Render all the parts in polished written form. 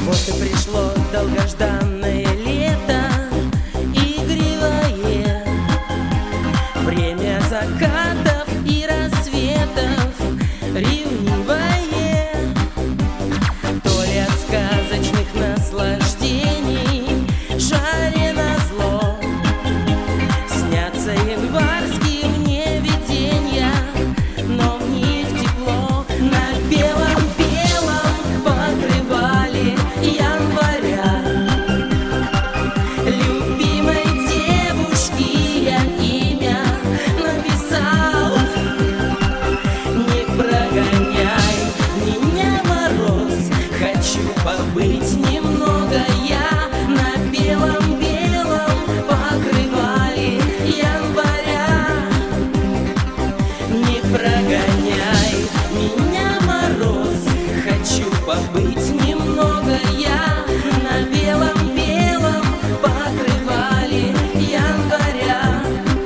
Вот и пришло долгожданное лето, игривое, время закатов и рассветов, ревнивое. То ли от сказочных наслаждений жаре назло снятся январские мне виденья, но в них тепло на белом-белом покрывале января. Любимой девушке я имя написал. Не прогоняй меня, мороз, хочу побыть немного я на белом-белом покрывале января. Не прогоняй меня, мороз, хочу побыть немного я на белом-белом покрывале января.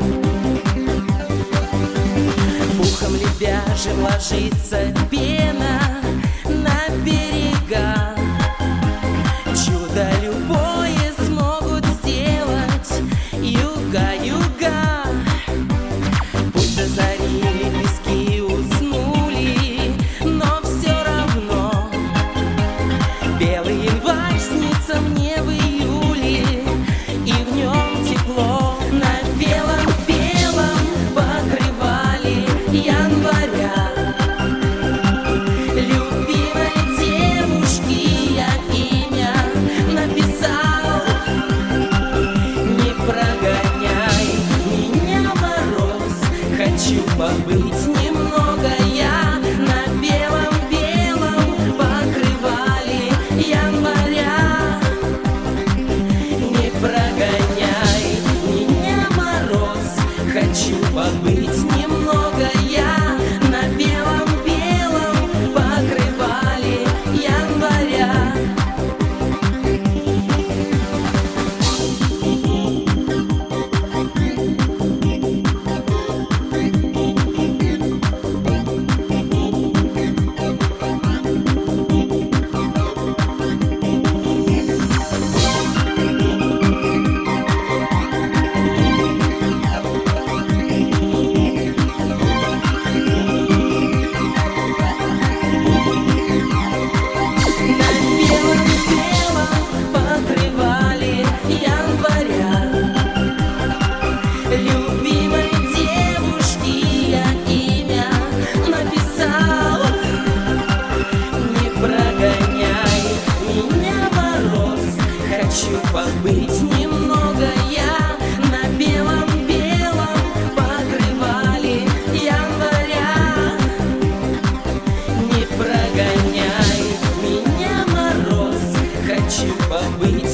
Пухом лебяжьим ложится пена на берега. Чудо любое смогут сделать юга, юга. Пусть до зари лепестки уснули, но все равно белый январь снится мне в июле, и в нем тепло на белом-белом покрывале января. Любимой девушке я имя написал. Не прогоняй меня, мороз, хочу побыть немного я на белом-белом покрывале января. Не прогоняй меня, мороз, хочу побыть немного я на белом-белом покрывале января. Любимой девушке я имя написал. Не прогоняй меня, мороз, хочу побыть немного я на белом-белом покрывале января. Не прогоняй меня, мороз, хочу побыть